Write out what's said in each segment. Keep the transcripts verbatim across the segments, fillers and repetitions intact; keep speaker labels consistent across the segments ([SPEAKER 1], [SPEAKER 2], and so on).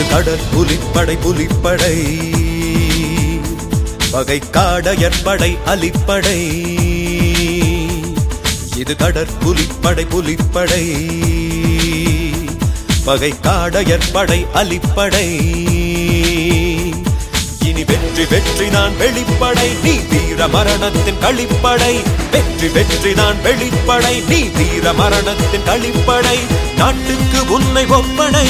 [SPEAKER 1] கடல் புலிப்படை புலிப்படை பகை காடையற்படை அலிப்படை இது கடற் புலிப்படை புலிப்படை பகை காடையற்படை அலிப்படை இனி வெற்றி வெற்றி நான் வெளிப்படை நீ வீர மரணத்தின் களிப்படை வெற்றி வெற்றி நான் வெளிப்படை நீ வீர மரணத்தின் களிப்படை நாட்டுக்கு உன்னை ஒப்படை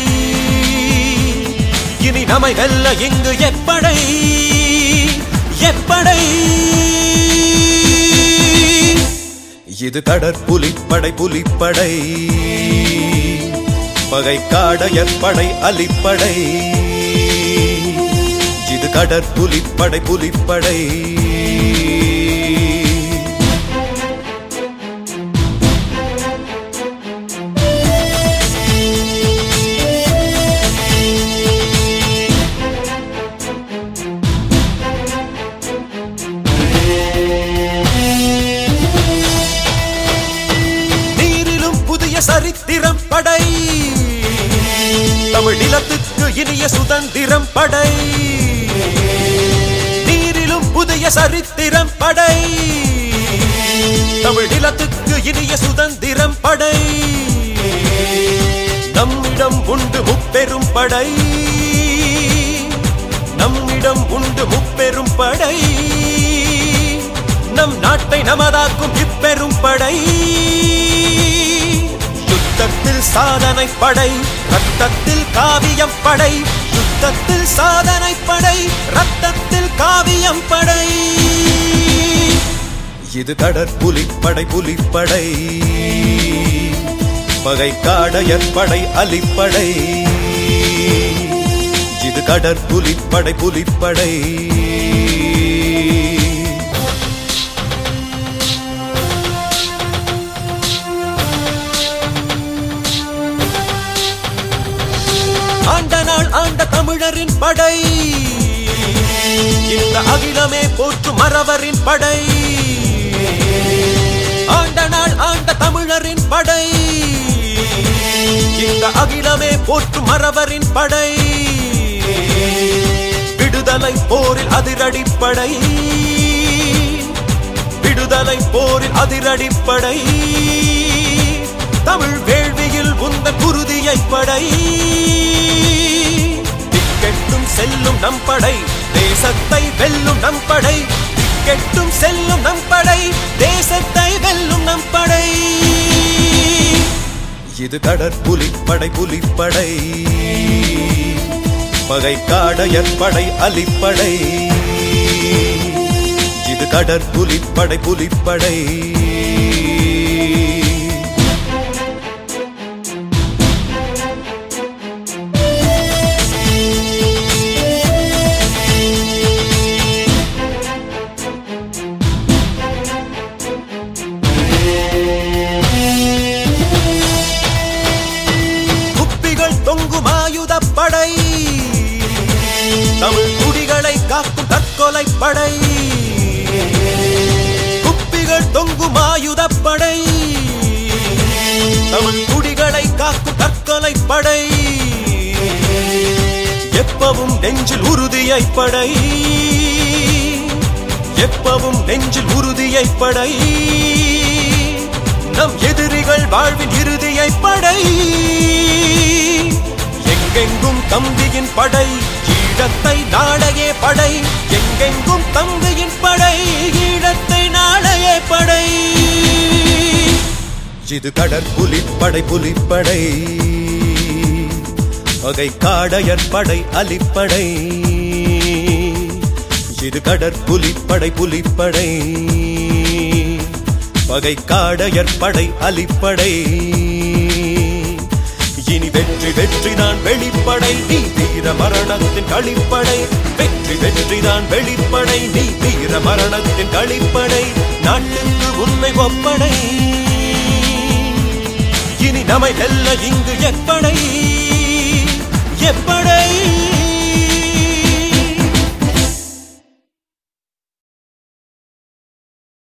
[SPEAKER 1] இனி நம்மை வெல்ல இங்கு எப்படை எப்படை இது கடற்புலிப்படை புலிப்படை பகை காடையற்படை அலிப்படை இது கடற்புலிப்படை புலிப்படை சரித்திரம் படை தமிழ் நிலத்துக்கு இனிய சுதந்திரம் படை நீரிலும் புதிய சரித்திரம் படை தமிழ் நிலத்துக்கு இனிய சுதந்திரம் படை நம்மிடம் உண்டு முப்பெரும் படை நம்மிடம் உண்டு முப்பெரும் படை நம் நாட்டை நமதாக்கும் இப்பெரும் படை யுத்தத்தில் சாதனை படை ரத்தத்தில் காவியம் படை யுத்தத்தில் சாதனை படை ரத்தத்தில் காவியம் படை இது கடற்புலிப்படை புலிப்படை பகை காடையற்படை அலிப்படை இது கடற்புலிப்படை புலிப்படை ஆண்ட நாள் ஆண்ட தமிழரின் படை இந்த அகிலமே போற்று மறவரின் படை ஆண்ட நாள் ஆண்ட தமிழரின் படை இந்த அகிலமே போற்று மறவரின் படை விடுதலை போரில் அதிரடிப்படை விடுதலை போரில் அதிரடிப்படை தமிழ் வேள்வியில் உந்த குருதியை படை திக்கெட்டும் செல்லும் நம் படை தேசத்தை வெல்லும் நம் படை திக்கெட்டும் செல்லும் நம் படை தேசத்தை வெல்லும் நம் படை இது கடற்புலிப்படை புலிப்படை பகை காடையற்படை அலிப்படை இது கடற்புலிப்படை புலிப்படை படை தமிழ் குடிகளை காக்கும் தற்கொலை படை குப்பிகள் தொங்கும் ஆயுதப்படை தமிழ் குடிகளை காக்கும் தற்கொலை படை எப்பவும் நெஞ்சில் உறுதியை படை எப்பவும் நெஞ்சில் உறுதியை படை நம் எதிரிகள் வாழ்வின் இறுதியை படை எங்கெங்கும் தம்பியின் படை ஈழத்தை நாளையே படை எங்கெங்கும் தம்பியின் படை ஈழத்தை நாளையே படை இது கடற்புலிப்படை புலிப்படை பகை காடையற்படை அலிப்படை இது கடற்புலிப்படை புலிப்படை பகை காடையற்படை அலிப்படை இனி வெற்றி வெற்றி நான் வெளிப்படை நீ வீர மரணத்தின் களிப்படை வெற்றி வெற்றி நான் வெளிப்படை நீ வீர மரணத்தின் களிப்படை நாட்டுக்கு உன்னை ஒப்படை இனி நம்மை வெல்ல இங்கு எப்படை எப்படை